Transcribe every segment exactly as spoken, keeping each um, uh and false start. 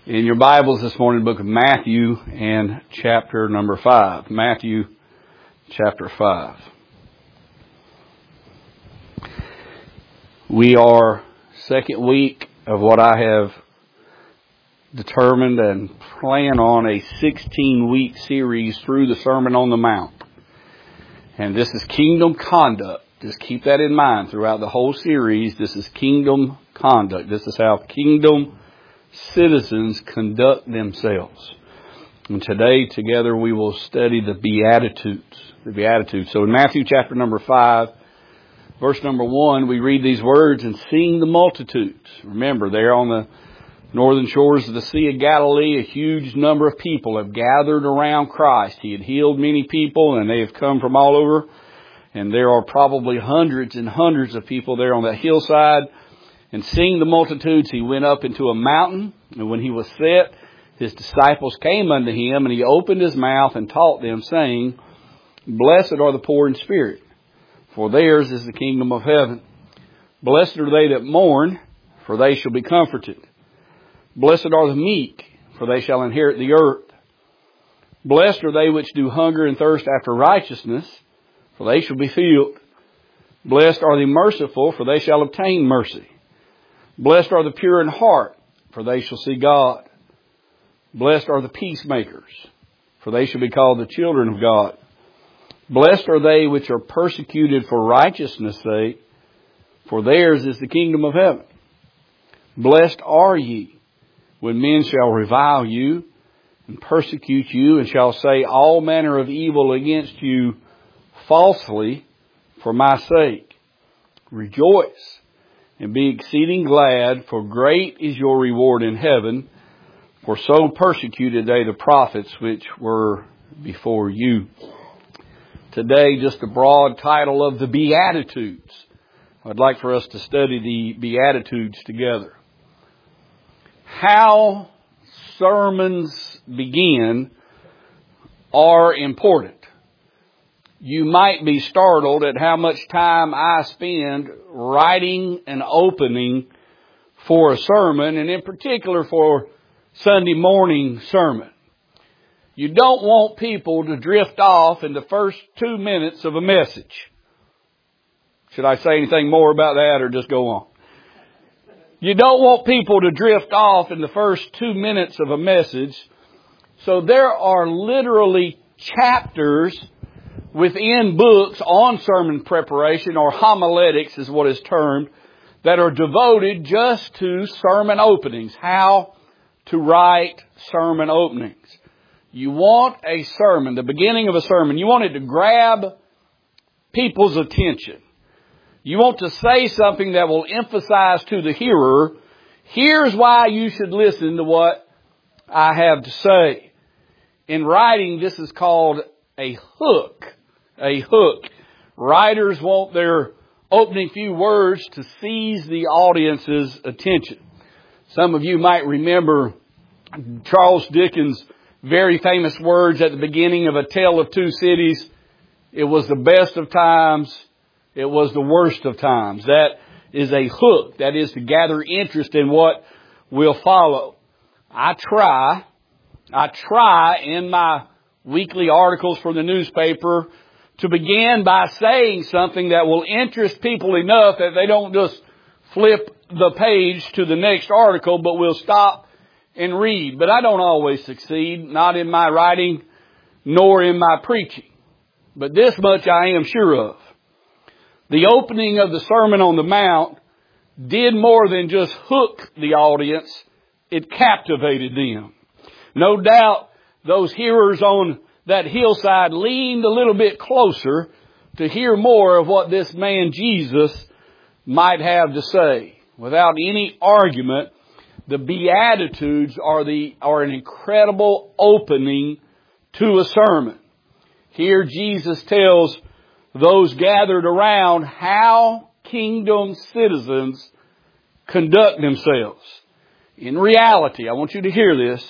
in your Bibles this morning, the book of Matthew and chapter number five. Matthew chapter five. We are second week of what I have determined and plan on a sixteen week series through the Sermon on the Mount. And this is kingdom conduct. Just keep that in mind throughout the whole series. This is kingdom conduct. This is how kingdom citizens conduct themselves. And today together we will study the Beatitudes. The Beatitudes. So in Matthew chapter number five, verse number one, we read these words, and seeing the multitudes. Remember, they're on the northern shores of the Sea of Galilee. A huge number of people have gathered around Christ. He had healed many people, and they have come from all over. And there are probably hundreds and hundreds of people there on that hillside. And seeing the multitudes, he went up into a mountain. And when he was set, his disciples came unto him, and he opened his mouth and taught them, saying, Blessed are the poor in spirit, for theirs is the kingdom of heaven. Blessed are they that mourn, for they shall be comforted. Blessed are the meek, for they shall inherit the earth. Blessed are they which do hunger and thirst after righteousness, for they shall be filled. Blessed are the merciful, for they shall obtain mercy. Blessed are the pure in heart, for they shall see God. Blessed are the peacemakers, for they shall be called the children of God. Blessed are they which are persecuted for righteousness' sake, for theirs is the kingdom of heaven. Blessed are ye when men shall revile you and persecute you, and shall say all manner of evil against you falsely for my sake. Rejoice and be exceeding glad, for great is your reward in heaven. For so persecuted they the prophets which were before you. Today, just a broad title of the Beatitudes. I'd like for us to study the Beatitudes together. How sermons begin are important. You might be startled at how much time I spend writing an opening for a sermon, and in particular for Sunday morning sermon. You don't want people to drift off in the first two minutes of a message. Should I say anything more about that or just go on? You don't want people to drift off in the first two minutes of a message. So there are literally chapters within books on sermon preparation, or homiletics is what is termed, that are devoted just to sermon openings, how to write sermon openings. You want a sermon, the beginning of a sermon, you want it to grab people's attention. You want to say something that will emphasize to the hearer, here's why you should listen to what I have to say. In writing, this is called a hook. A hook. Writers want their opening few words to seize the audience's attention. Some of you might remember Charles Dickens' very famous words at the beginning of A Tale of Two Cities. It was the best of times. It was the worst of times. That is a hook. That is to gather interest in what will follow. I try, I try in my weekly articles for the newspaper to begin by saying something that will interest people enough that they don't just flip the page to the next article, but will stop and read. But I don't always succeed, not in my writing, nor in my preaching. But this much I am sure of. The opening of the Sermon on the Mount did more than just hook the audience. It captivated them. No doubt those hearers on that hillside leaned a little bit closer to hear more of what this man Jesus might have to say. Without any argument, the Beatitudes are the are an incredible opening to a sermon. Here Jesus tells those gathered around how kingdom citizens conduct themselves. In reality, I want you to hear this,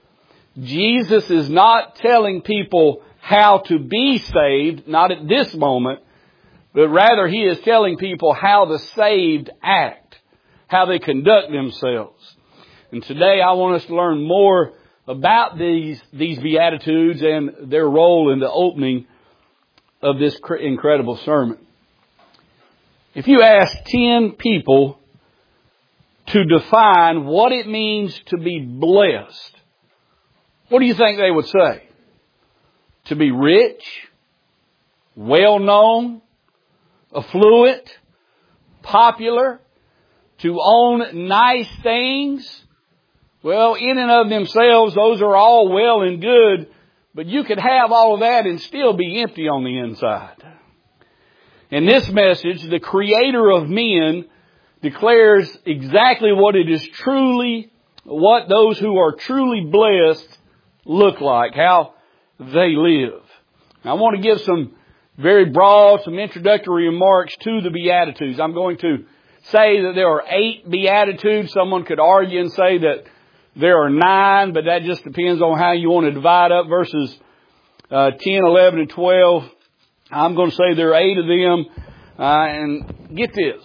Jesus is not telling people how to be saved, not at this moment, but rather He is telling people how the saved act, how they conduct themselves. And today I want us to learn more about these, these Beatitudes and their role in the opening of this incredible sermon. If you ask ten people to define what it means to be blessed, what do you think they would say? To be rich, well-known, affluent, popular, to own nice things? Well, in and of themselves, those are all well and good, but you could have all of that and still be empty on the inside. In this message, the Creator of men declares exactly what it is truly, what those who are truly blessed look like, how they live. Now, I want to give some very broad, some introductory remarks to the Beatitudes. I'm going to say that there are eight Beatitudes. Someone could argue and say that there are nine, but that just depends on how you want to divide up verses uh, ten, eleven, and twelve. I'm going to say there are eight of them. Uh, and get this.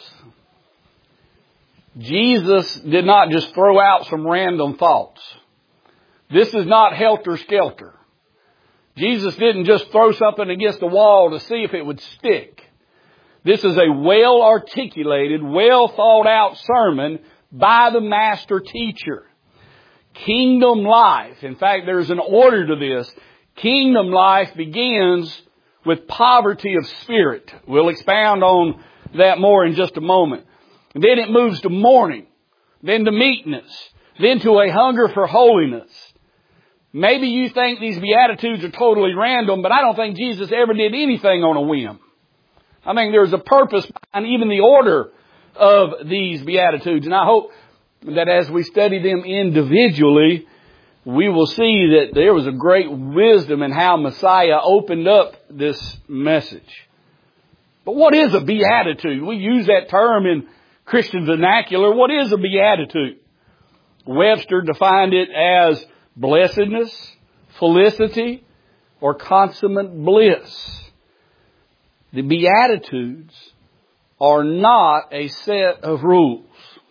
Jesus did not just throw out some random thoughts. This is not helter-skelter. Jesus didn't just throw something against the wall to see if it would stick. This is a well-articulated, well-thought-out sermon by the master teacher. Kingdom life. In fact, there's an order to this. Kingdom life begins with poverty of spirit. We'll expound on that more in just a moment. And then it moves to mourning, then to meekness, then to a hunger for holiness. Maybe you think these Beatitudes are totally random, but I don't think Jesus ever did anything on a whim. I mean, there's a purpose behind even the order of these Beatitudes. And I hope that as we study them individually, we will see that there was a great wisdom in how Messiah opened up this message. But what is a beatitude? We use that term in Christian vernacular. What is a beatitude? Webster defined it as blessedness, felicity, or consummate bliss. The Beatitudes are not a set of rules.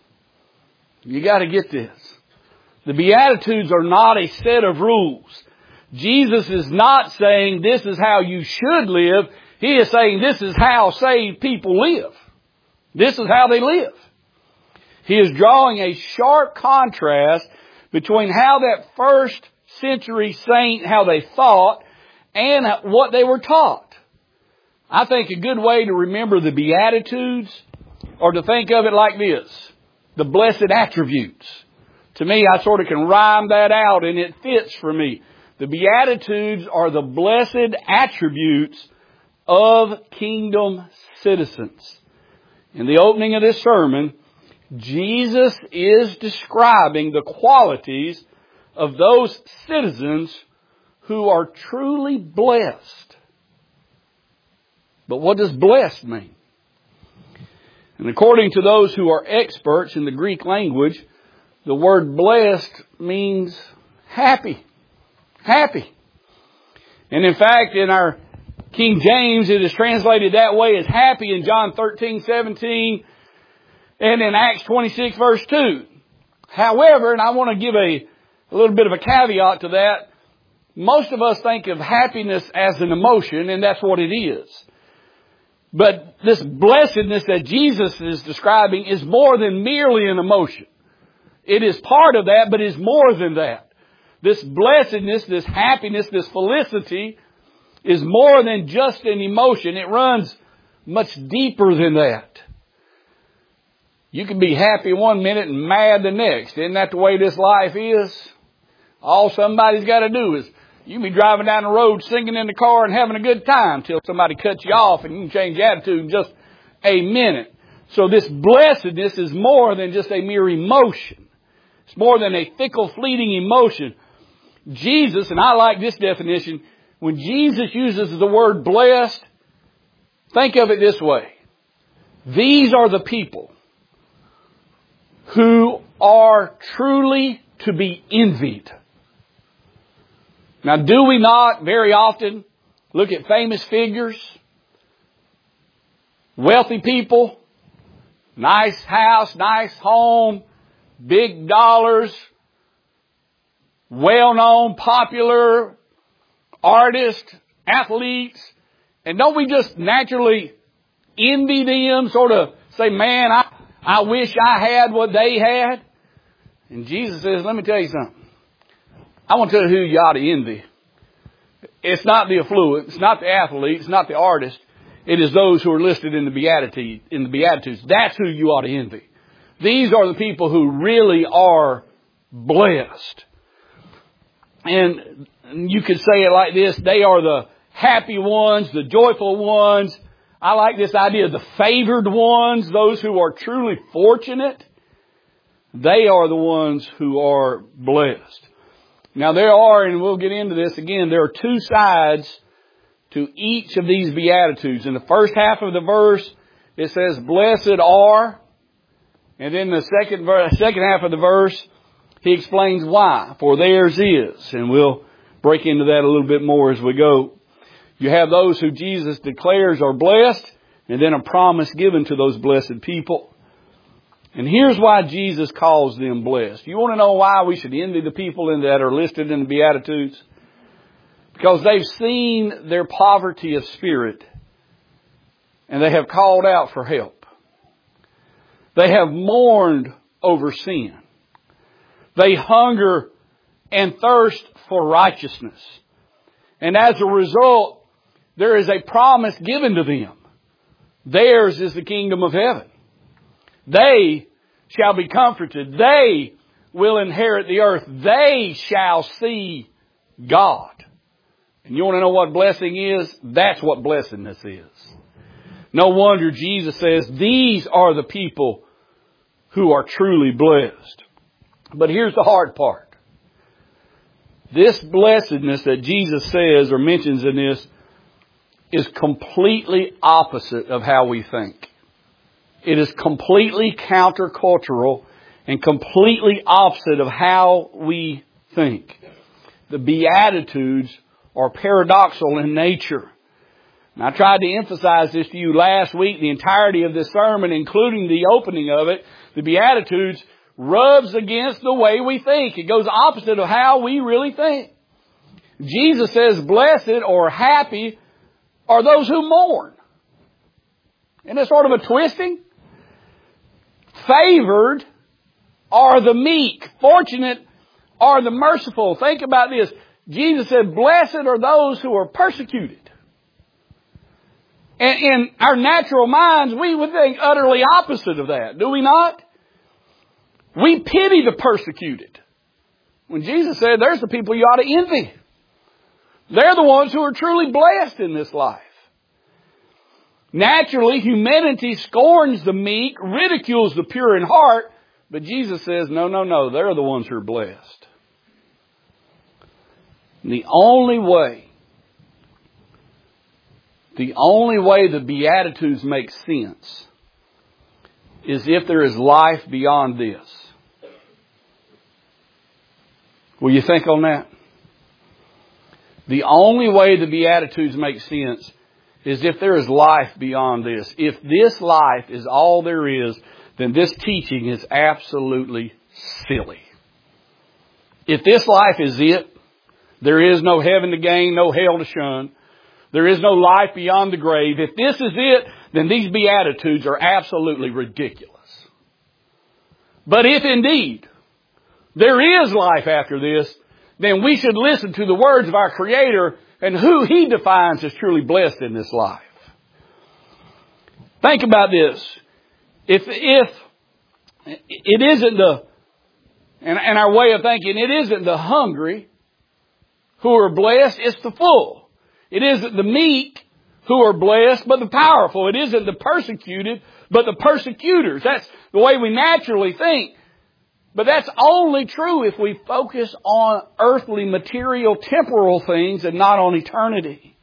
You got to get this. The Beatitudes are not a set of rules. Jesus is not saying this is how you should live. He is saying this is how saved people live. This is how they live. He is drawing a sharp contrast between how that first century saint, how they thought, and what they were taught. I think a good way to remember the Beatitudes or to think of it like this. The blessed attributes. To me, I sort of can rhyme that out and it fits for me. The Beatitudes are the blessed attributes of kingdom citizens. In the opening of this sermon, Jesus is describing the qualities of those citizens who are truly blessed. But what does blessed mean? And according to those who are experts in the Greek language, the word blessed means happy. Happy. And in fact, in our King James, it is translated that way as happy in John thirteen, seventeen, and in Acts twenty-six, verse two. However, and I want to give a, a little bit of a caveat to that, most of us think of happiness as an emotion, and that's what it is. But this blessedness that Jesus is describing is more than merely an emotion. It is part of that, but is more than that. This blessedness, this happiness, this felicity is more than just an emotion. It runs much deeper than that. You can be happy one minute and mad the next. Isn't that the way this life is? All somebody's got to do is you can be driving down the road singing in the car and having a good time till somebody cuts you off and you can change your attitude in just a minute. So this blessedness is more than just a mere emotion. It's more than a fickle, fleeting emotion. Jesus, and I like this definition, when Jesus uses the word blessed, think of it this way. These are the people who are truly to be envied. Now, do we not very often look at famous figures, wealthy people, nice house, nice home, big dollars, well-known, popular artists, athletes, and don't we just naturally envy them, sort of say, man, I, I wish I had what they had? And Jesus says, let me tell you something. I want to tell you who you ought to envy. It's not the affluent, it's not the athlete, it's not the artist. It is those who are listed in the Beatitudes. In the Beatitudes. That's who you ought to envy. These are the people who really are blessed. And you could say it like this. They are the happy ones, the joyful ones. I like this idea of the favored ones, those who are truly fortunate. They are the ones who are blessed. Now there are, and we'll get into this again, there are two sides to each of these Beatitudes. In the first half of the verse, it says, blessed are. And then the second, verse, second half of the verse, he explains why. For theirs is. And we'll break into that a little bit more as we go. You have those who Jesus declares are blessed, and then a promise given to those blessed people. And here's why Jesus calls them blessed. You want to know why we should envy the people in that are listed in the Beatitudes? Because they've seen their poverty of spirit, and they have called out for help. They have mourned over sin. They hunger and thirst for righteousness. And as a result, there is a promise given to them. Theirs is the kingdom of heaven. They shall be comforted. They will inherit the earth. They shall see God. And you want to know what blessing is? That's what blessedness is. No wonder Jesus says these are the people who are truly blessed. But here's the hard part. This blessedness that Jesus says or mentions in this is completely opposite of how we think. It is completely countercultural and completely opposite of how we think. The Beatitudes are paradoxical in nature. And I tried to emphasize this to you last week, the entirety of this sermon, including the opening of it. The Beatitudes rubs against the way we think. It goes opposite of how we really think. Jesus says blessed or happy are those who mourn. Isn't that sort of a twisting? Favored are the meek. Fortunate are the merciful. Think about this. Jesus said, blessed are those who are persecuted. And in our natural minds, we would think utterly opposite of that. Do we not? We pity the persecuted. When Jesus said, there's the people you ought to envy. They're the ones who are truly blessed in this life. Naturally, humanity scorns the meek, ridicules the pure in heart. But Jesus says, no, no, no, they're the ones who are blessed. And the only way, the only way the Beatitudes make sense is if there is life beyond this. Will you think on that? The only way the Beatitudes make sense is if there is life beyond this. If this life is all there is, then this teaching is absolutely silly. If this life is it, there is no heaven to gain, no hell to shun. There is no life beyond the grave. If this is it, then these Beatitudes are absolutely ridiculous. But if indeed there is life after this, then we should listen to the words of our Creator and who He defines as truly blessed in this life. Think about this. If, if it isn't the, and, and our way of thinking, it isn't the hungry who are blessed, it's the full. It isn't the meek who are blessed, but the powerful. It isn't the persecuted, but the persecutors. That's the way we naturally think. But that's only true if we focus on earthly, material, temporal things and not on eternity.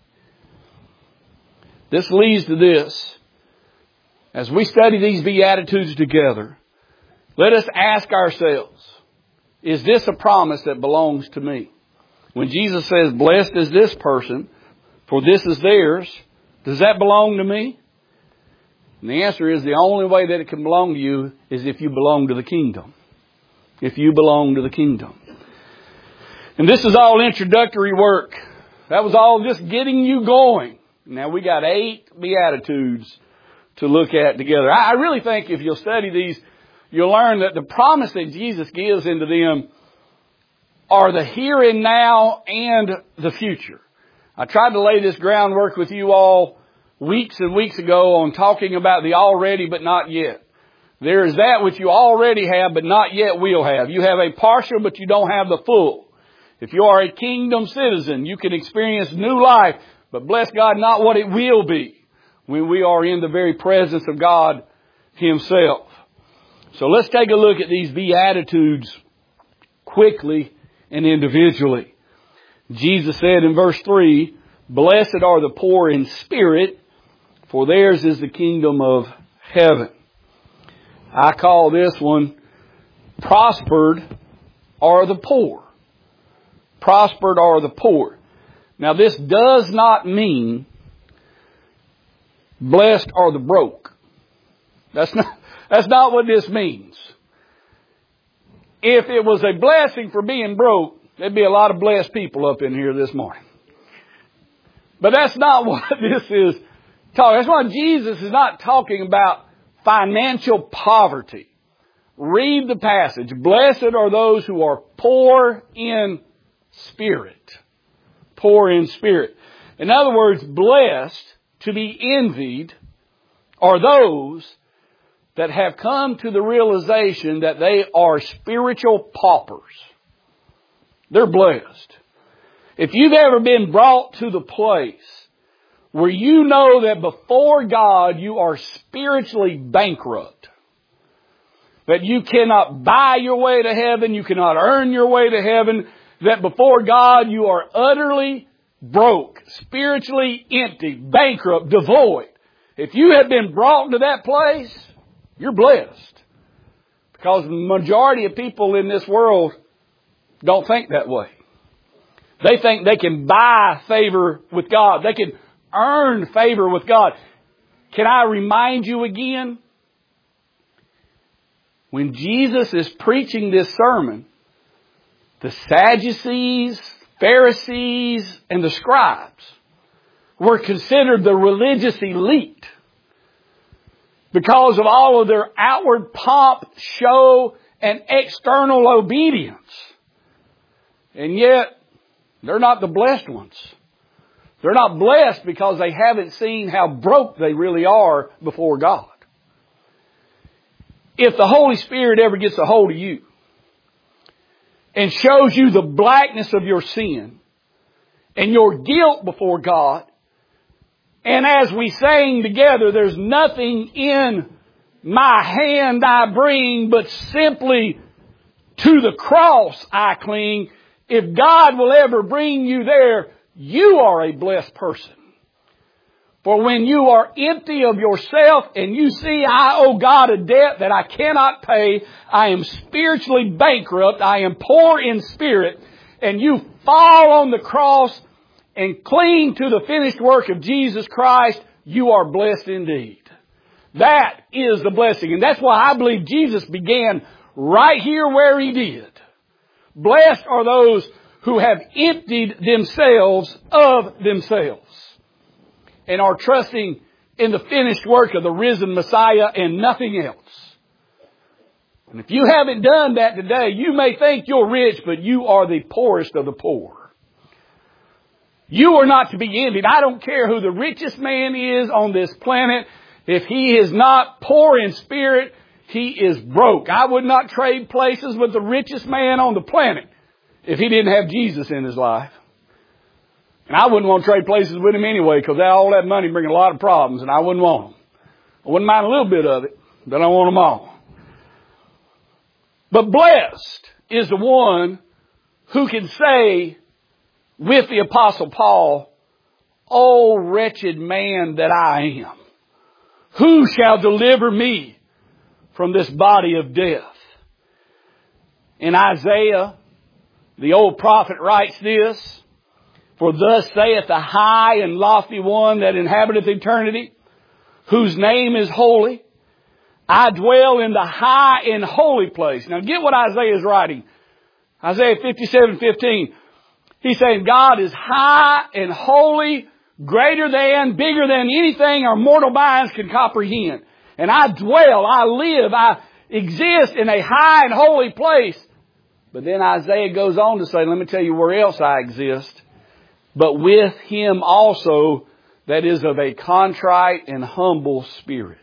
This leads to this. As we study these Beatitudes together, let us ask ourselves, is this a promise that belongs to me? When Jesus says, blessed is this person, for this is theirs, does that belong to me? And the answer is the only way that it can belong to you is if you belong to the kingdom. if you belong to the kingdom. And this is all introductory work. That was all just getting you going. Now we got eight Beatitudes to look at together. I really think if you'll study these, you'll learn that the promise that Jesus gives into them are the here and now and the future. I tried to lay this groundwork with you all weeks and weeks ago on talking about the already but not yet. There is that which you already have but not yet will have. You have a partial but you don't have the full. If you are a kingdom citizen, you can experience new life, but bless God, not what it will be when we are in the very presence of God Himself. So let's take a look at these Beatitudes quickly and individually. Jesus said in verse three, "Blessed are the poor in spirit, for theirs is the kingdom of heaven." I call this one, prospered are the poor. Prospered are the poor. Now this does not mean blessed are the broke. That's not, that's not what this means. If it was a blessing for being broke, there'd be a lot of blessed people up in here this morning. But that's not what this is talking. That's why Jesus is not talking about financial poverty. Read the passage. Blessed are those who are poor in spirit. Poor in spirit. In other words, blessed, to be envied, are those that have come to the realization that they are spiritual paupers. They're blessed. If you've ever been brought to the place where you know that before God you are spiritually bankrupt, that you cannot buy your way to heaven, you cannot earn your way to heaven, that before God you are utterly broke, spiritually empty, bankrupt, devoid. If you have been brought to that place, you're blessed. Because the majority of people in this world don't think that way. They think they can buy favor with God. They can earn favor with God. Can I remind you again? When Jesus is preaching this sermon, the Sadducees, Pharisees, and the scribes were considered the religious elite because of all of their outward pomp, show, and external obedience. And yet, they're not the blessed ones. They're not blessed because they haven't seen how broke they really are before God. If the Holy Spirit ever gets a hold of you and shows you the blackness of your sin and your guilt before God, and as we sang together, there's nothing in my hand I bring, but simply to the cross I cling. If God will ever bring you there, you are a blessed person. For when you are empty of yourself and you see I owe God a debt that I cannot pay, I am spiritually bankrupt, I am poor in spirit, and you fall on the cross and cling to the finished work of Jesus Christ, you are blessed indeed. That is the blessing. And that's why I believe Jesus began right here where He did. Blessed are those who have emptied themselves of themselves and are trusting in the finished work of the risen Messiah and nothing else. And if you haven't done that today, you may think you're rich, but you are the poorest of the poor. You are not to be envied. I don't care who the richest man is on this planet. If he is not poor in spirit, he is broke. I would not trade places with the richest man on the planet if he didn't have Jesus in his life. And I wouldn't want to trade places with him anyway, because all that money brings a lot of problems, and I wouldn't want them. I wouldn't mind a little bit of it, but I want them all. But blessed is the one who can say with the Apostle Paul, "O wretched man that I am, who shall deliver me from this body of death?" In Isaiah, the old prophet writes this, "For thus saith the high and lofty one that inhabiteth eternity, whose name is holy. I dwell in the high and holy place. Now get what Isaiah is writing. Isaiah fifty-seven fifteen. He's saying God is high and holy, greater than, bigger than anything our mortal minds can comprehend. And I dwell, I live, I exist in a high and holy place. But then Isaiah goes on to say, let me tell you where else I exist. But with Him also that is of a contrite and humble spirit.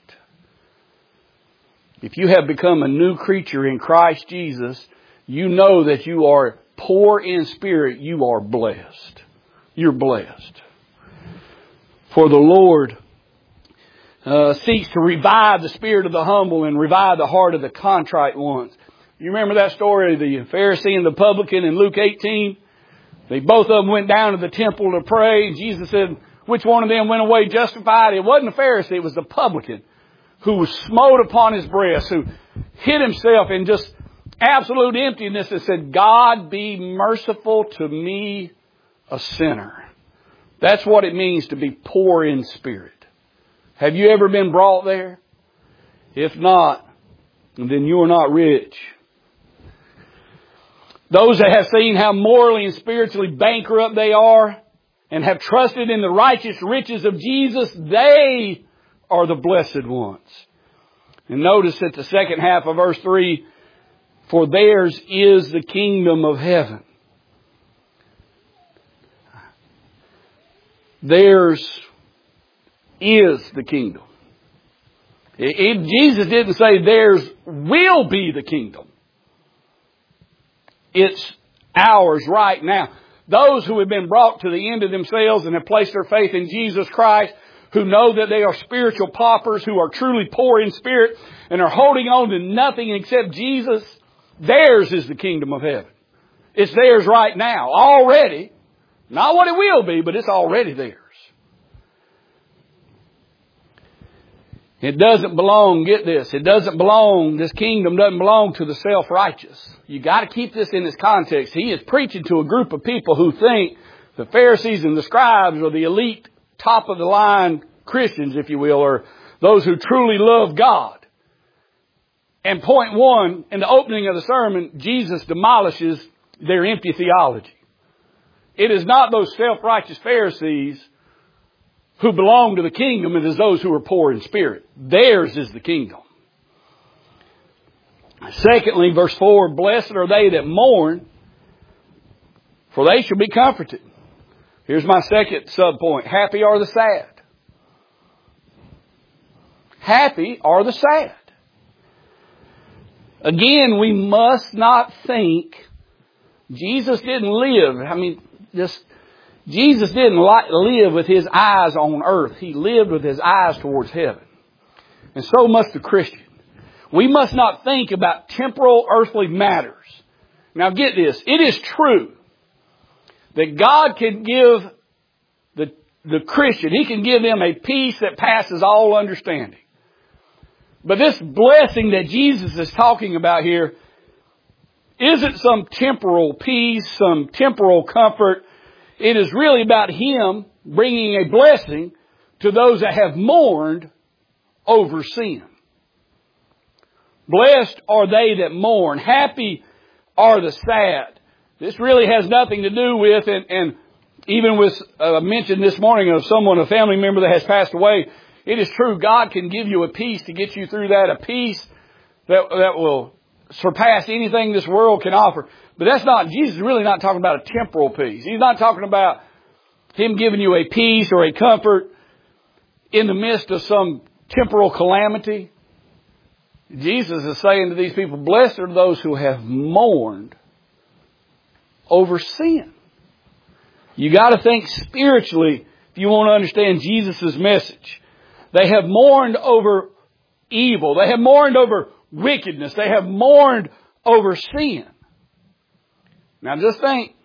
If you have become a new creature in Christ Jesus, you know that you are poor in spirit. You are blessed. You're blessed. For the Lord uh, seeks to revive the spirit of the humble and revive the heart of the contrite ones. You remember that story of the Pharisee and the publican in Luke eighteen? They both of them went down to the temple to pray. And Jesus said, which one of them went away justified? It wasn't the Pharisee, it was the publican who was smote upon his breast, who hid himself in just absolute emptiness and said, God, be merciful to me, a sinner. That's what it means to be poor in spirit. Have you ever been brought there? If not, then you are not rich. Those that have seen how morally and spiritually bankrupt they are and have trusted in the righteous riches of Jesus, they are the blessed ones. And notice at the second half of verse three, for theirs is the kingdom of heaven. Theirs is the kingdom. It, it, Jesus didn't say theirs will be the kingdom. It's ours right now. Those who have been brought to the end of themselves and have placed their faith in Jesus Christ, who know that they are spiritual paupers, who are truly poor in spirit and are holding on to nothing except Jesus, theirs is the kingdom of heaven. It's theirs right now, already. Not what it will be, but it's already theirs. It doesn't belong, get this, it doesn't belong, this kingdom doesn't belong to the self-righteous. You got to keep this in this context. He is preaching to a group of people who think the Pharisees and the scribes are the elite, top of the line Christians, if you will, or those who truly love God. And point one, in the opening of the sermon, Jesus demolishes their empty theology. It is not those self-righteous Pharisees who belong to the kingdom, it is those who are poor in spirit. Theirs is the kingdom. Secondly, verse four, blessed are they that mourn, for they shall be comforted. Here's my second subpoint. Happy are the sad. Happy are the sad. Again, we must not think Jesus didn't live. I mean, just Jesus didn't live with His eyes on earth. He lived with His eyes towards heaven. And so must the Christian. We must not think about temporal earthly matters. Now get this. It is true that God can give the, the Christian, He can give them a peace that passes all understanding. But this blessing that Jesus is talking about here isn't some temporal peace, some temporal comfort. It is really about Him bringing a blessing to those that have mourned over sin. Blessed are they that mourn. Happy are the sad. This really has nothing to do with, and, and even with uh, mentioned this morning of someone, a family member that has passed away. It is true, God can give you a peace to get you through that, a peace that, that will surpass anything this world can offer. But that's not, Jesus is really not talking about a temporal peace. He's not talking about Him giving you a peace or a comfort in the midst of some temporal calamity. Jesus is saying to these people, blessed are those who have mourned over sin. You got to think spiritually if you want to understand Jesus' message. They have mourned over evil. They have mourned over wickedness. They have mourned over sin. Now just think,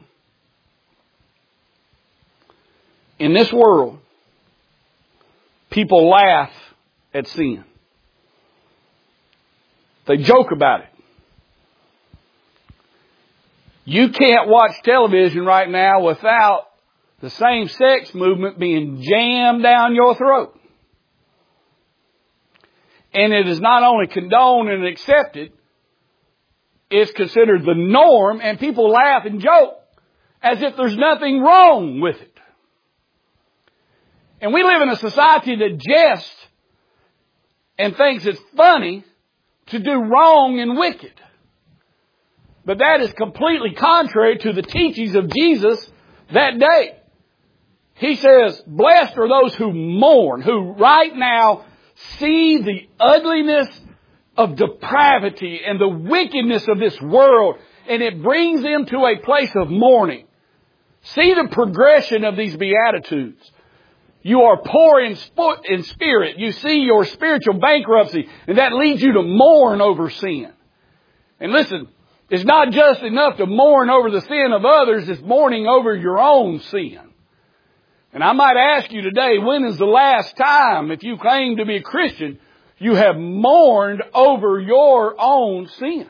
in this world, people laugh at sin. They joke about it. You can't watch television right now without the same-sex movement being jammed down your throat. And it is not only condoned and accepted, it's considered the norm, and people laugh and joke as if there's nothing wrong with it. And we live in a society that jests and thinks it's funny to do wrong and wicked. But that is completely contrary to the teachings of Jesus that day. He says, blessed are those who mourn, who right now see the ugliness of depravity and the wickedness of this world, and it brings them to a place of mourning. See the progression of these Beatitudes. You are poor in spirit. You see your spiritual bankruptcy, and that leads you to mourn over sin. And listen, it's not just enough to mourn over the sin of others, it's mourning over your own sin. And I might ask you today, when is the last time, if you claim to be a Christian, you have mourned over your own sin?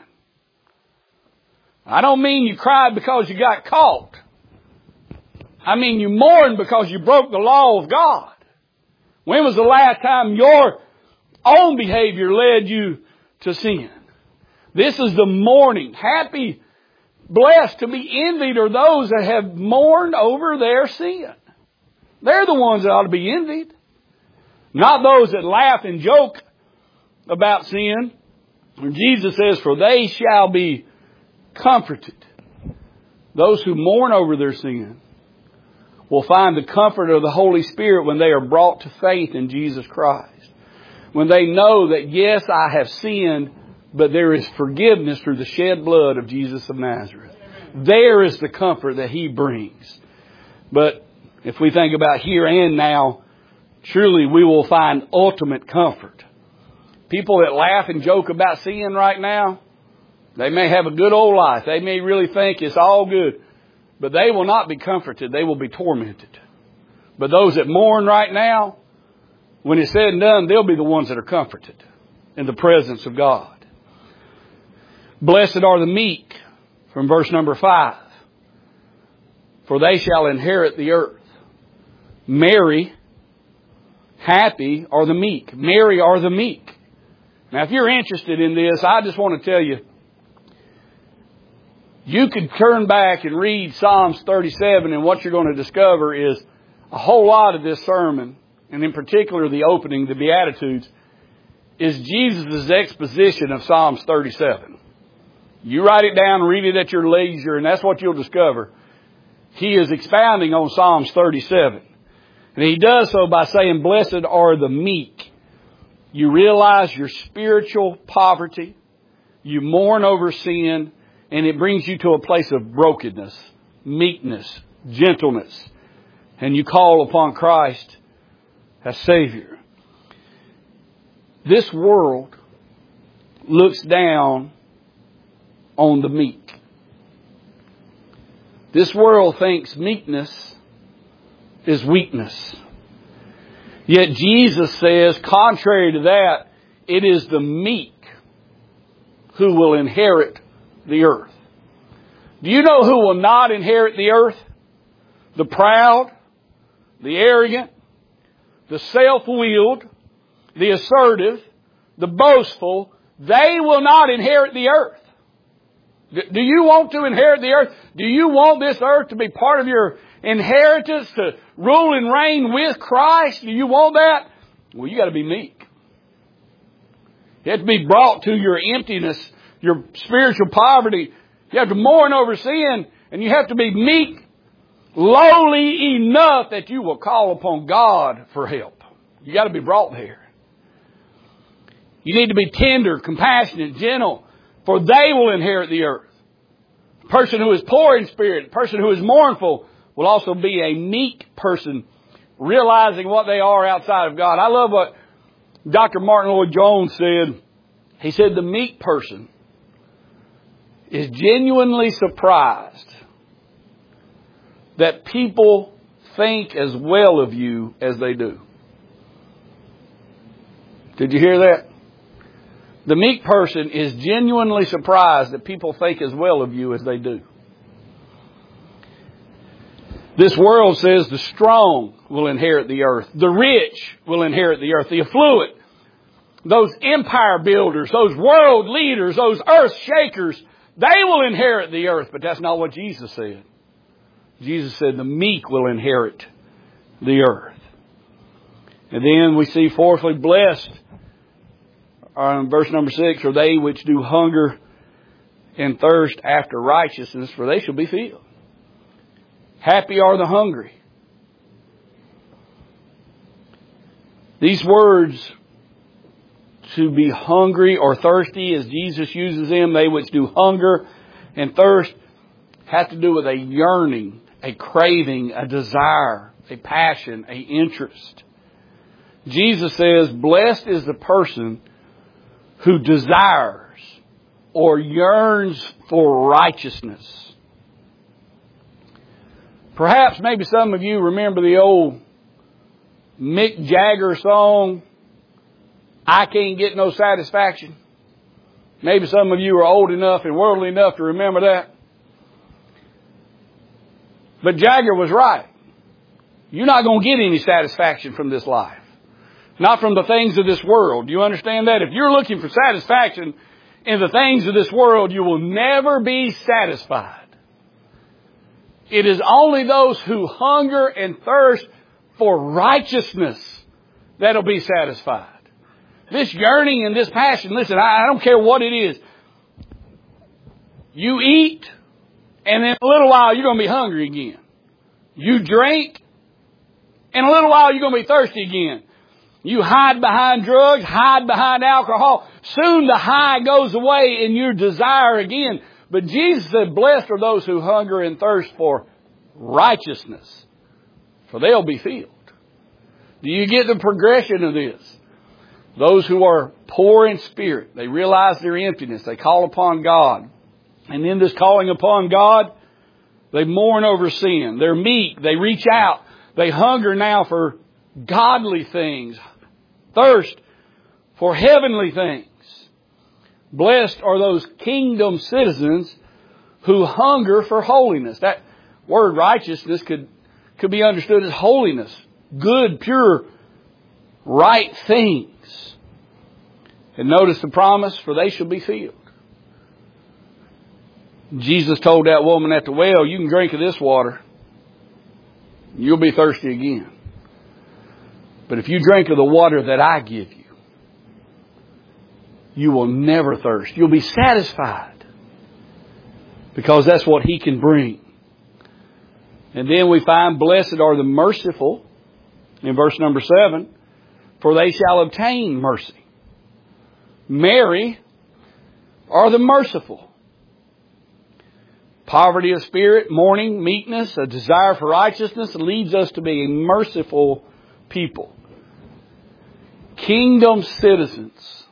I don't mean you cried because you got caught. I mean you mourned because you broke the law of God. When was the last time your own behavior led you to sin? This is the mourning. Happy, blessed, to be envied are those that have mourned over their sin. They're the ones that ought to be envied. Not those that laugh and joke about sin. When Jesus says, for they shall be comforted. Those who mourn over their sin will find the comfort of the Holy Spirit when they are brought to faith in Jesus Christ. When they know that, yes, I have sinned, but there is forgiveness through the shed blood of Jesus of Nazareth. There is the comfort that He brings. But if we think about here and now, truly we will find ultimate comfort. People that laugh and joke about sin right now, they may have a good old life. They may really think it's all good. But they will not be comforted. They will be tormented. But those that mourn right now, when it's said and done, they'll be the ones that are comforted in the presence of God. Blessed are the meek, from verse number five. For they shall inherit the earth. Merry, happy are the meek. Merry are the meek. Now, if you're interested in this, I just want to tell you, you could turn back and read Psalms thirty-seven, and what you're going to discover is a whole lot of this sermon, and in particular the opening, the Beatitudes, is Jesus' exposition of Psalms thirty-seven. You write it down, read it at your leisure, and that's what you'll discover. He is expounding on Psalms thirty-seven. And He does so by saying, blessed are the meek. You realize your spiritual poverty. You mourn over sin. And it brings you to a place of brokenness, meekness, gentleness. And you call upon Christ as Savior. This world looks down on the meek. This world thinks meekness is weakness. Yet Jesus says, contrary to that, it is the meek who will inherit the earth. Do you know who will not inherit the earth? The proud, the arrogant, the self-willed, the assertive, the boastful. They will not inherit the earth. Do you want to inherit the earth? Do you want this earth to be part of your inheritance, to rule and reign with Christ? Do you want that? Well, you got to be meek. You have to be brought to your emptiness, your spiritual poverty. You have to mourn over sin, and you have to be meek, lowly enough that you will call upon God for help. You got to be brought there. You need to be tender, compassionate, gentle, for they will inherit the earth. The person who is poor in spirit, the person who is mournful, will also be a meek person, realizing what they are outside of God. I love what Doctor Martin Lloyd-Jones said. He said, the meek person is genuinely surprised that people think as well of you as they do. Did you hear that? The meek person is genuinely surprised that people think as well of you as they do. This world says the strong will inherit the earth. The rich will inherit the earth. The affluent. those empire builders, those world leaders, those earth shakers, they will inherit the earth. But that's not what Jesus said. Jesus said the meek will inherit the earth. And then we see fourthly, blessed, uh, verse number six, are they which do hunger and thirst after righteousness, for they shall be filled. Happy are the hungry. These words, to be hungry or thirsty, as Jesus uses them, they which do hunger and thirst, have to do with a yearning, a craving, a desire, a passion, a interest. Jesus says, blessed is the person who desires or yearns for righteousness. Perhaps maybe some of you remember the old Mick Jagger song, I Can't Get No Satisfaction. Maybe some of you are old enough and worldly enough to remember that. But Jagger was right. You're not going to get any satisfaction from this life. Not from the things of this world. Do you understand that? If you're looking for satisfaction in the things of this world, you will never be satisfied. It is only those who hunger and thirst for righteousness that'll be satisfied. This yearning and this passion, listen, I don't care what it is. You eat, and in a little while you're going to be hungry again. You drink, in a little while you're going to be thirsty again. You hide behind drugs, hide behind alcohol. Soon the high goes away and you desire again. But Jesus said, blessed are those who hunger and thirst for righteousness, for they'll be filled. Do you get the progression of this? Those who are poor in spirit, they realize their emptiness. They call upon God. And in this calling upon God, they mourn over sin. They're meek. They reach out. They hunger now for godly things. Thirst for heavenly things. Blessed are those kingdom citizens who hunger for holiness. That word righteousness could, could be understood as holiness. Good, pure, right things. And notice the promise, for they shall be filled. Jesus told that woman at the well, you can drink of this water. You'll be thirsty again. But if you drink of the water that I give you, you will never thirst. You'll be satisfied. Because that's what He can bring. And then we find, blessed are the merciful, in verse number seven, for they shall obtain mercy. Mary are the merciful. Poverty of spirit, mourning, meekness, a desire for righteousness leads us to be a merciful people. Kingdom citizens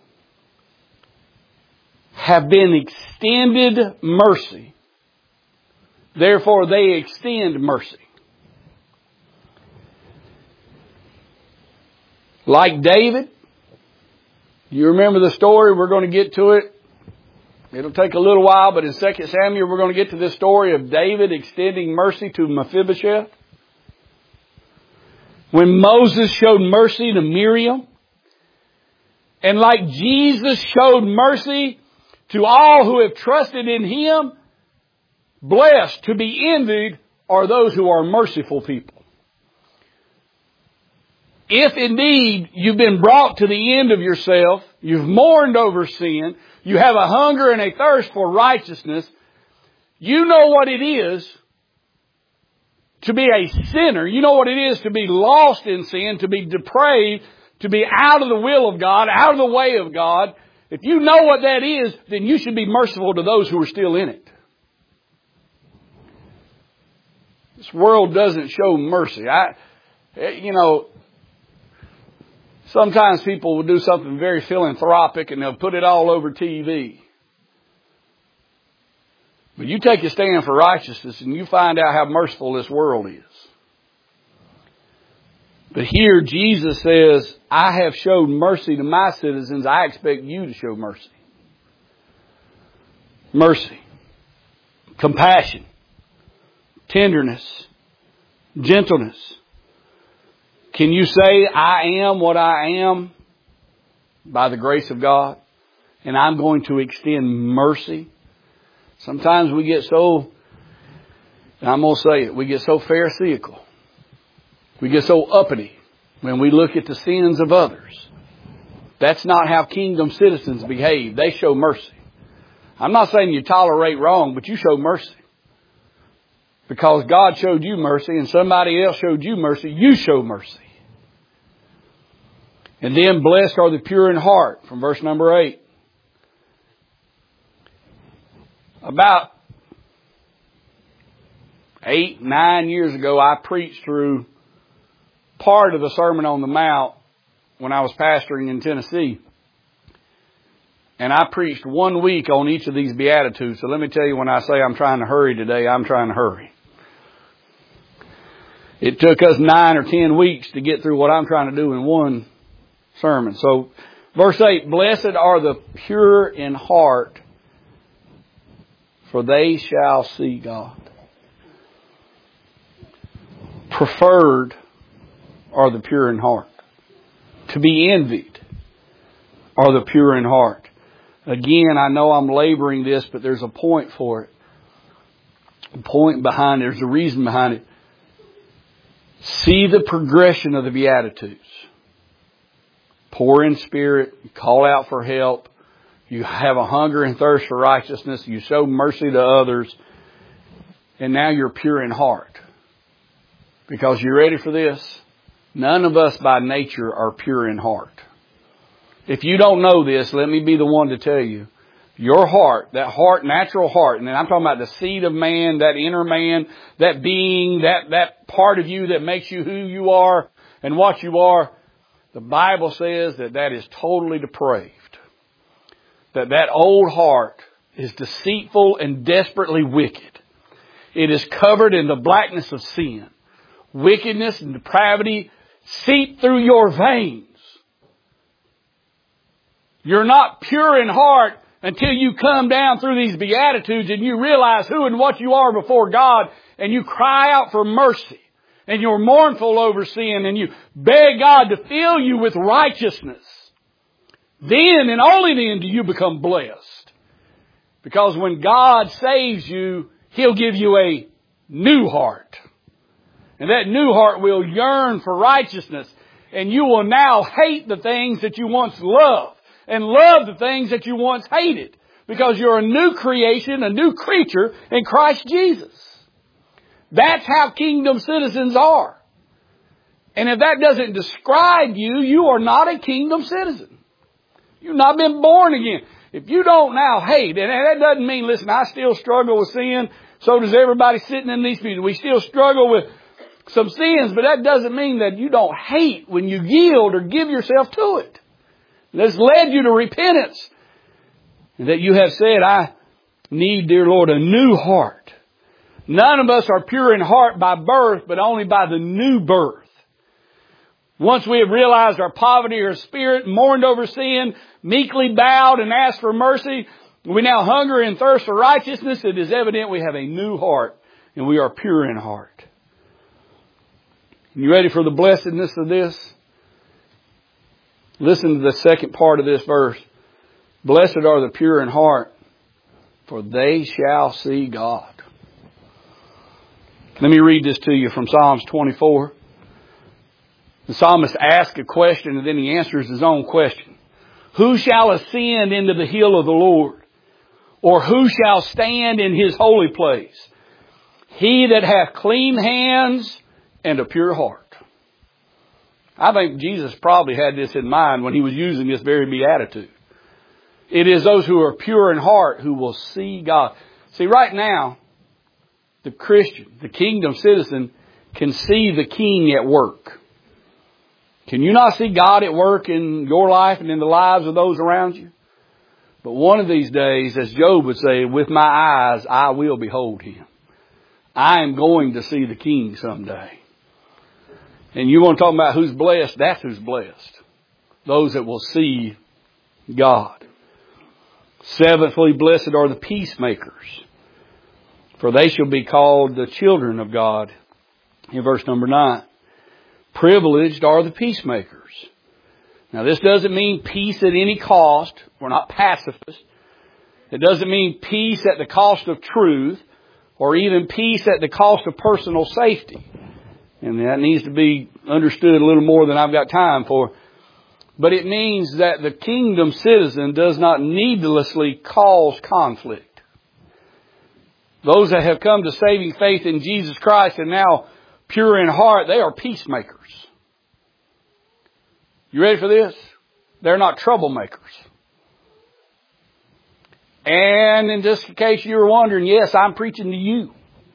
have been extended mercy. Therefore, they extend mercy. Like David, you remember the story? We're going to get to it. It'll take a little while, but in Second Samuel, we're going to get to this story of David extending mercy to Mephibosheth. When Moses showed mercy to Miriam, and like Jesus showed mercy to all who have trusted in Him, blessed, to be envied, are those who are merciful people. If indeed you've been brought to the end of yourself, you've mourned over sin, you have a hunger and a thirst for righteousness, you know what it is to be a sinner. You know what it is to be lost in sin, to be depraved, to be out of the will of God, out of the way of God. If you know what that is, then you should be merciful to those who are still in it. This world doesn't show mercy. I, you know, sometimes people will do something very philanthropic and they'll put it all over T V. But you take a stand for righteousness and you find out how merciful this world is. But here Jesus says, I have showed mercy to my citizens. I expect you to show mercy. Mercy. Compassion. Tenderness. Gentleness. Can you say, I am what I am by the grace of God, and I'm going to extend mercy. Sometimes we get so, and I'm going to say it, we get so pharisaical. We get so uppity when we look at the sins of others. That's not how kingdom citizens behave. They show mercy. I'm not saying you tolerate wrong, but you show mercy. Because God showed you mercy and somebody else showed you mercy, you show mercy. And then blessed are the pure in heart, from verse number eight. About eight, nine years ago, I preached through part of the Sermon on the Mount when I was pastoring in Tennessee. And I preached one week on each of these Beatitudes. So let me tell you, when I say I'm trying to hurry today, I'm trying to hurry. It took us nine or ten weeks to get through what I'm trying to do in one sermon. So, verse eight, blessed are the pure in heart, for they shall see God. Preferred are the pure in heart. To be envied are the pure in heart. Again, I know I'm laboring this, but there's a point for it. A point behind it. There's a reason behind it. See the progression of the Beatitudes. Poor in spirit, you call out for help, you have a hunger and thirst for righteousness, you show mercy to others, and now you're pure in heart. Because you ready for this? None of us by nature are pure in heart. If you don't know this, let me be the one to tell you. Your heart, that heart, natural heart, and then I'm talking about the seed of man, that inner man, that being, that, that part of you that makes you who you are and what you are. The Bible says that that is totally depraved. That that old heart is deceitful and desperately wicked. It is covered in the blackness of sin. Wickedness and depravity seep through your veins. You're not pure in heart until you come down through these Beatitudes and you realize who and what you are before God, and you cry out for mercy, and you're mournful over sin, and you beg God to fill you with righteousness. Then and only then do you become blessed. Because when God saves you, He'll give you a new heart. And that new heart will yearn for righteousness. And you will now hate the things that you once loved. And love the things that you once hated. Because you're a new creation, a new creature in Christ Jesus. That's how kingdom citizens are. And if that doesn't describe you, you are not a kingdom citizen. You've not been born again. If you don't now hate, and that doesn't mean, listen, I still struggle with sin. So does everybody sitting in these pews. We still struggle with some sins, but that doesn't mean that you don't hate when you yield or give yourself to it. That's led you to repentance. And that you have said, I need, dear Lord, a new heart. None of us are pure in heart by birth, but only by the new birth. Once we have realized our poverty of spirit, mourned over sin, meekly bowed and asked for mercy, we now hunger and thirst for righteousness, it is evident we have a new heart and we are pure in heart. You ready for the blessedness of this? Listen to the second part of this verse. Blessed are the pure in heart, for they shall see God. Let me read this to you from Psalms twenty-four. The psalmist asks a question and then he answers his own question. Who shall ascend into the hill of the Lord? Or who shall stand in His holy place? He that hath clean hands and a pure heart. I think Jesus probably had this in mind when He was using this very beatitude. It is those who are pure in heart who will see God. See, right now, the Christian, the kingdom citizen, can see the King at work. Can you not see God at work in your life and in the lives of those around you? But one of these days, as Job would say, with my eyes, I will behold Him. I am going to see the King someday. And you want to talk about who's blessed? That's who's blessed. Those that will see God. Seventhly, blessed are the peacemakers, for they shall be called the children of God. In verse number nine. Privileged are the peacemakers. Now, this doesn't mean peace at any cost. We're not pacifists. It doesn't mean peace at the cost of truth or even peace at the cost of personal safety. And that needs to be understood a little more than I've got time for. But it means that the kingdom citizen does not needlessly cause conflict. Those that have come to saving faith in Jesus Christ and now pure in heart, they are peacemakers. You ready for this? They're not troublemakers. And in just in case you were wondering, yes, I'm preaching to you.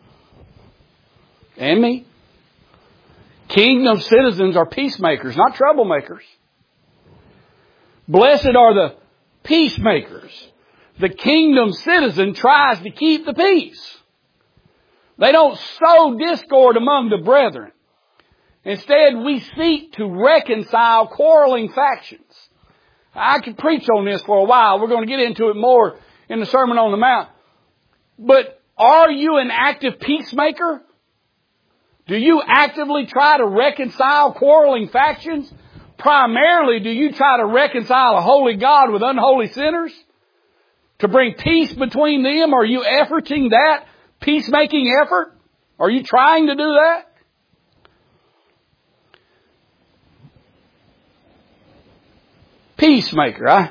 And me. Kingdom citizens are peacemakers, not troublemakers. Blessed are the peacemakers. The kingdom citizen tries to keep the peace. They don't sow discord among the brethren. Instead, we seek to reconcile quarreling factions. I could preach on this for a while. We're going to get into it more in the Sermon on the Mount. But are you an active peacemaker? Do you actively try to reconcile quarreling factions? Primarily, do you try to reconcile a holy God with unholy sinners? To bring peace between them? Are you efforting that peacemaking effort? Are you trying to do that? Peacemaker. I,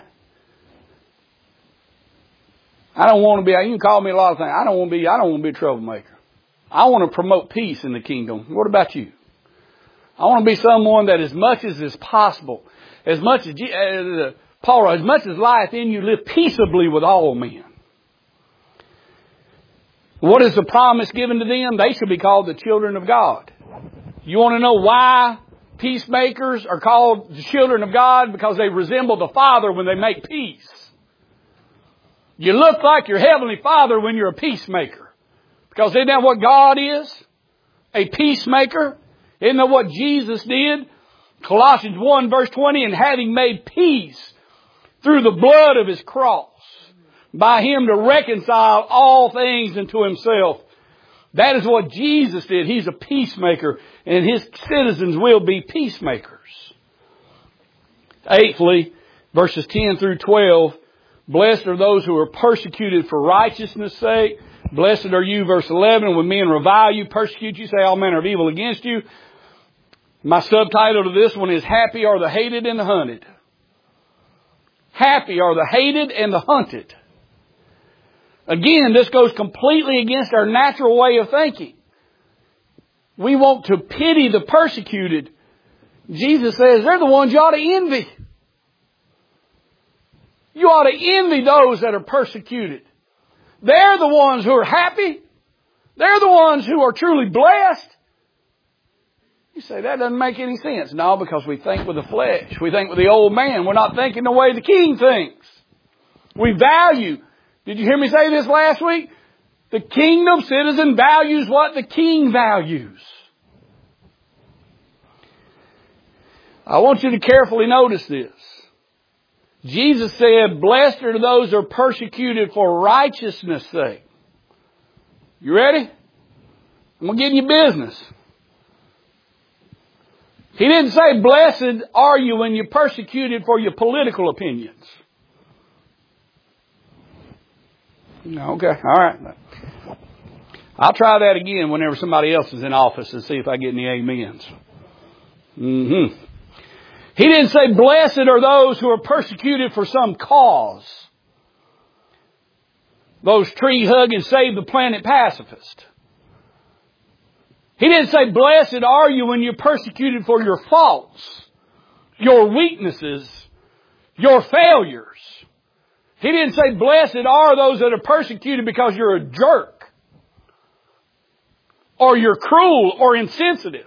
I don't want to be, you can call me a lot of things. I don't want to be, I don't want to be a troublemaker. I want to promote peace in the kingdom. What about you? I want to be someone that as much as is possible, as much as, uh, Paul, as much as lieth in you, live peaceably with all men. What is the promise given to them? They should be called the children of God. You want to know why peacemakers are called the children of God? Because they resemble the Father when they make peace. You look like your Heavenly Father when you're a peacemaker. Because isn't that what God is? A peacemaker. Isn't that what Jesus did? Colossians one verse twenty, and having made peace through the blood of His cross, by Him to reconcile all things unto Himself. That is what Jesus did. He's a peacemaker, and His citizens will be peacemakers. Eighthly, verses ten through twelve, blessed are those who are persecuted for righteousness' sake. Blessed are you, verse eleven, when men revile you, persecute you, say all manner of evil against you. My subtitle to this one is Happy are the hated and the hunted. Happy are the hated and the hunted. Again, this goes completely against our natural way of thinking. We want to pity the persecuted. Jesus says they're the ones you ought to envy. You ought to envy those that are persecuted. They're the ones who are happy. They're the ones who are truly blessed. You say, that doesn't make any sense. No, because we think with the flesh. We think with the old man. We're not thinking the way the king thinks. We value. Did you hear me say this last week? The kingdom citizen values what the king values. I want you to carefully notice this. Jesus said, blessed are those who are persecuted for righteousness' sake. You ready? I'm going to get in your business. He didn't say, blessed are you when you're persecuted for your political opinions. Okay, all right. I'll try that again whenever somebody else is in office and see if I get any amens. Mm-hmm. He didn't say, blessed are those who are persecuted for some cause. Those tree-hugging, save the planet pacifists. He didn't say, blessed are you when you're persecuted for your faults, your weaknesses, your failures. He didn't say, blessed are those that are persecuted because you're a jerk, or you're cruel or insensitive.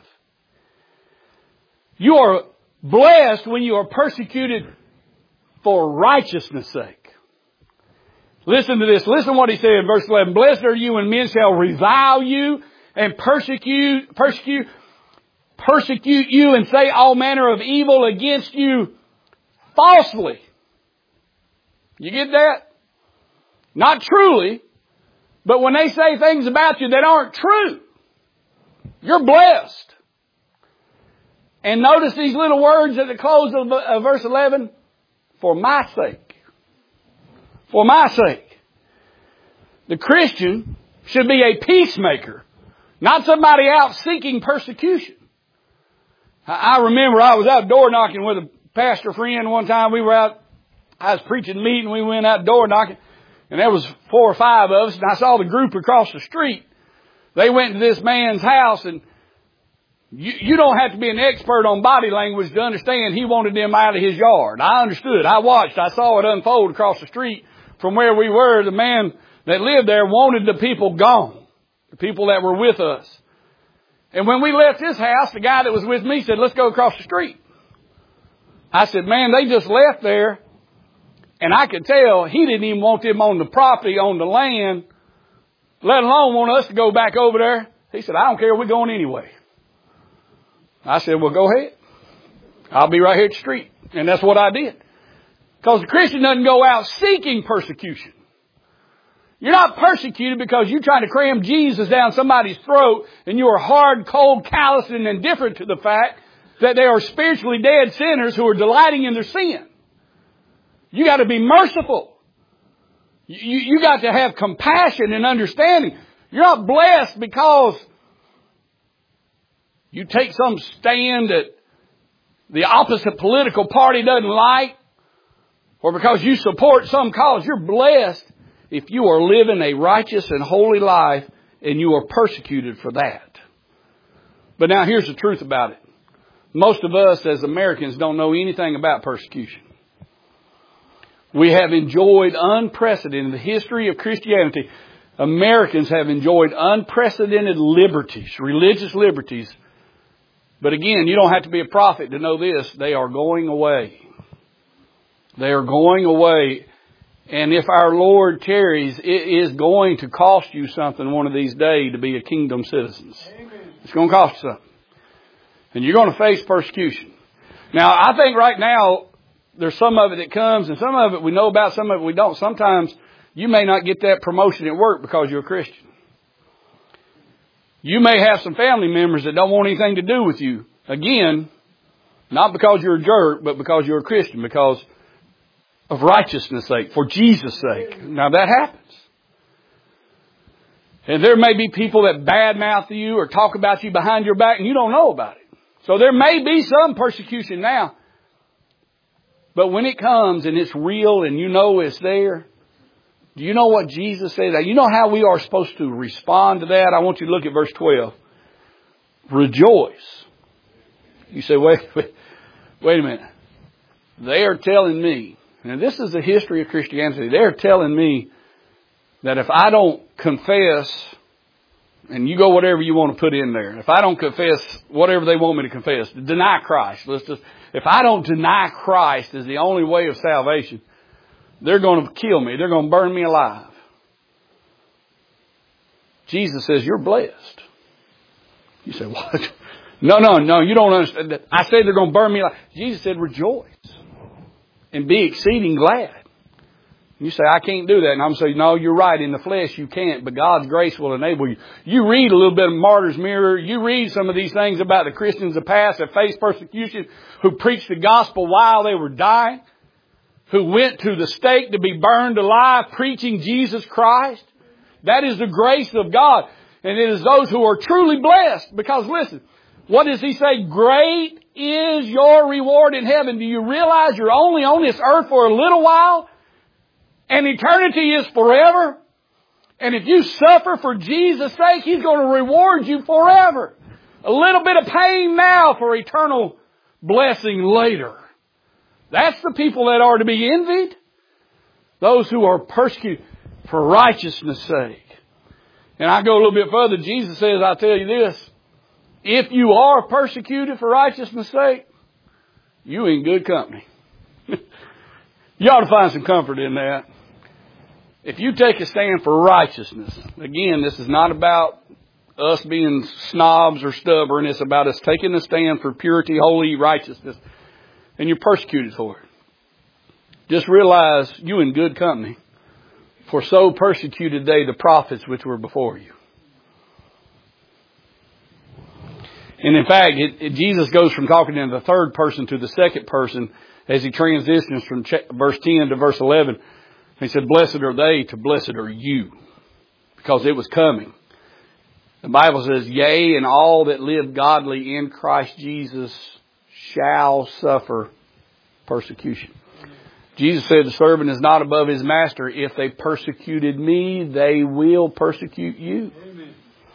You are blessed when you are persecuted for righteousness' sake. Listen to this. Listen to what he said in verse eleven. Blessed are you when men shall revile you and persecute, persecute, persecute you and say all manner of evil against you falsely. You get that? Not truly, but when they say things about you that aren't true, you're blessed. And notice these little words at the close of uh, verse eleven. For my sake. For my sake. The Christian should be a peacemaker, not somebody out seeking persecution. I remember I was out door knocking with a pastor friend one time. We were out, I was preaching a meeting, we went out door knocking, and there was four or five of us, and I saw the group across the street. They went to this man's house, and you, you don't have to be an expert on body language to understand he wanted them out of his yard. I understood. I watched. I saw it unfold across the street from where we were. The man that lived there wanted the people gone, the people that were with us. And when we left his house, the guy that was with me said, let's go across the street. I said, man, they just left there. And I could tell he didn't even want them on the property, on the land, let alone want us to go back over there. He said, I don't care. We're going anyway. I said, well, go ahead. I'll be right here at the street. And that's what I did. Because the Christian doesn't go out seeking persecution. You're not persecuted because you're trying to cram Jesus down somebody's throat and you are hard, cold, callous, and indifferent to the fact that they are spiritually dead sinners who are delighting in their sin. You got to be merciful. You, you got to have compassion and understanding. You're not blessed because you take some stand that the opposite political party doesn't like, or because you support some cause. You're blessed if you are living a righteous and holy life and you are persecuted for that. But now here's the truth about it. Most of us as Americans don't know anything about persecution. We have enjoyed unprecedented, in the history of Christianity, Americans have enjoyed unprecedented liberties, religious liberties. But again, you don't have to be a prophet to know this. They are going away. They are going away. And if our Lord tarries, it is going to cost you something one of these days to be a kingdom citizen. It's going to cost you something. And you're going to face persecution. Now, I think right now, there's some of it that comes, and some of it we know about, some of it we don't. Sometimes you may not get that promotion at work because you're a Christian. You may have some family members that don't want anything to do with you. Again, not because you're a jerk, but because you're a Christian, because of righteousness' sake, for Jesus' sake. Now that happens. And there may be people that badmouth you or talk about you behind your back and you don't know about it. So there may be some persecution now. But when it comes and it's real and you know it's there, do you know what Jesus said? You know how we are supposed to respond to that? I want you to look at verse twelve. Rejoice. You say, wait, wait, wait a minute. They are telling me, and this is the history of Christianity, they're telling me that if I don't confess, and you go whatever you want to put in there, if I don't confess whatever they want me to confess, deny Christ, let's just, if I don't deny Christ as the only way of salvation, they're going to kill me. They're going to burn me alive. Jesus says, you're blessed. You say, what? No, no, no, you don't understand. I said they're going to burn me alive. Jesus said, rejoice and be exceeding glad. You say, I can't do that. And I'm saying, no, you're right. In the flesh, you can't, but God's grace will enable you. You read a little bit of Martyr's Mirror. You read some of these things about the Christians of the past that faced persecution, who preached the gospel while they were dying, who went to the stake to be burned alive preaching Jesus Christ. That is the grace of God. And it is those who are truly blessed. Because listen, what does he say? Great is your reward in heaven. Do you realize you're only on this earth for a little while? And eternity is forever. And if you suffer for Jesus' sake, He's going to reward you forever. A little bit of pain now for eternal blessing later. That's the people that are to be envied. Those who are persecuted for righteousness' sake. And I go a little bit further. Jesus says, I'll tell you this. If you are persecuted for righteousness' sake, you in good company. You ought to find some comfort in that. If you take a stand for righteousness, again, this is not about us being snobs or stubborn. It's about us taking a stand for purity, holy righteousness. And you're persecuted for it. Just realize you in good company. For so persecuted they the prophets which were before you. And in fact, it, it, Jesus goes from talking in the third person to the second person as he transitions from verse ten to verse eleven. He said, blessed are they to blessed are you. Because it was coming. The Bible says, yea, and all that live godly in Christ Jesus shall suffer persecution. Jesus said the servant is not above his master. If they persecuted me, they will persecute you. Amen.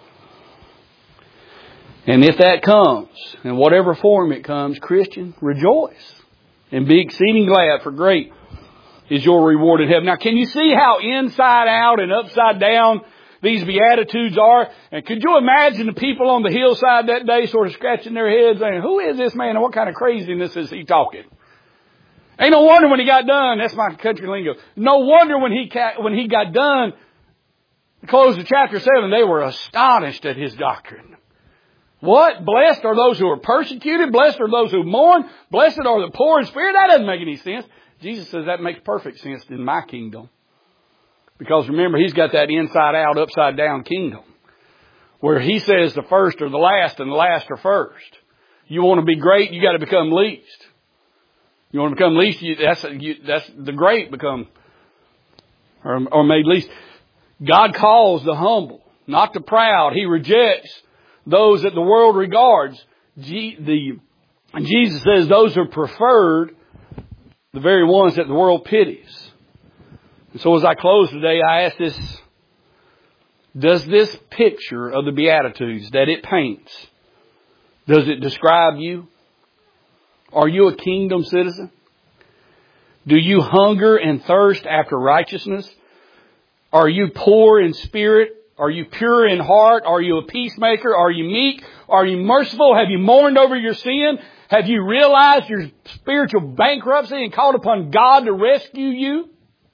And if that comes, in whatever form it comes, Christian, rejoice and be exceeding glad, for great is your reward in heaven. Now, can you see how inside out and upside down these Beatitudes are? And could you imagine the people on the hillside that day sort of scratching their heads saying, who is this man and what kind of craziness is he talking? Ain't no wonder when he got done, that's my country lingo, no wonder when he when he got done, closed of chapter seven, they were astonished at his doctrine. What? Blessed are those who are persecuted, blessed are those who mourn, blessed are the poor in spirit. That doesn't make any sense. Jesus says that makes perfect sense in my kingdom. Because remember, he's got that inside out, upside down kingdom. Where he says the first are the last and the last are first. You want to be great, you got to become least. You want to become least, you, that's, you, that's the great become, or, or made least. God calls the humble, not the proud. He rejects those that the world regards. G, the, Jesus says those are preferred, the very ones that the world pities. And so as I close today, I ask this, does this picture of the Beatitudes that it paints, does it describe you? Are you a kingdom citizen? Do you hunger and thirst after righteousness? Are you poor in spirit? Are you pure in heart? Are you a peacemaker? Are you meek? Are you merciful? Have you mourned over your sin? Have you realized your spiritual bankruptcy and called upon God to rescue you?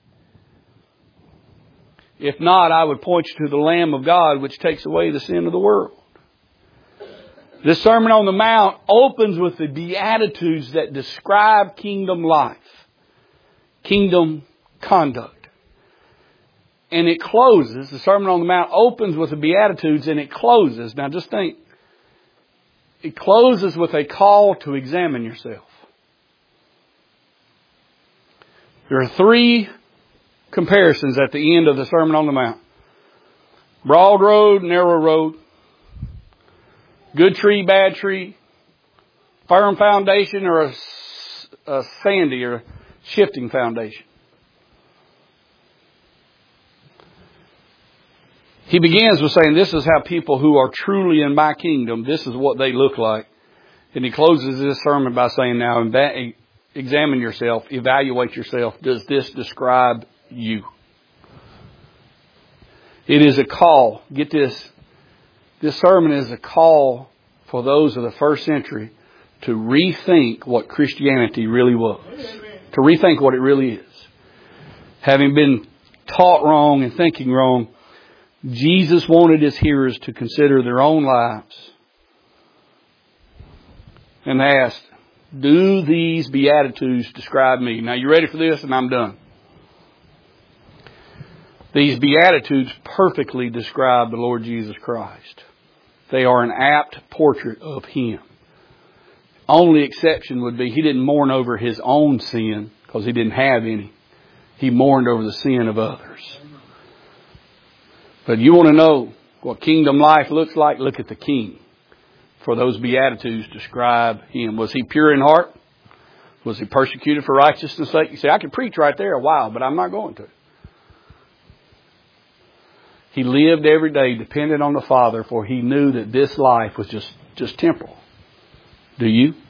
If not, I would point you to the Lamb of God, which takes away the sin of the world. This Sermon on the Mount opens with the Beatitudes that describe kingdom life, kingdom conduct. And it closes, the Sermon on the Mount opens with the Beatitudes and it closes. Now just think, it closes with a call to examine yourself. There are three comparisons at the end of the Sermon on the Mount. Broad road, narrow road. Good tree, bad tree. Firm foundation or a, a sandy or a shifting foundation. He begins with saying, this is how people who are truly in my kingdom, this is what they look like. And he closes this sermon by saying, now examine yourself, evaluate yourself. Does this describe you? It is a call. Get this. This sermon is a call for those of the first century to rethink what Christianity really was. To rethink what it really is. Having been taught wrong and thinking wrong, Jesus wanted his hearers to consider their own lives and ask, do these Beatitudes describe me? Now you ready for this? And I'm done. These Beatitudes perfectly describe the Lord Jesus Christ. They are an apt portrait of Him. Only exception would be He didn't mourn over His own sin because He didn't have any. He mourned over the sin of others. But you want to know what kingdom life looks like? Look at the King. For those Beatitudes describe Him. Was He pure in heart? Was He persecuted for righteousness' sake? You say, I could preach right there a while, but I'm not going to. He lived every day dependent on the Father, for He knew that this life was just, just temporal. Do you?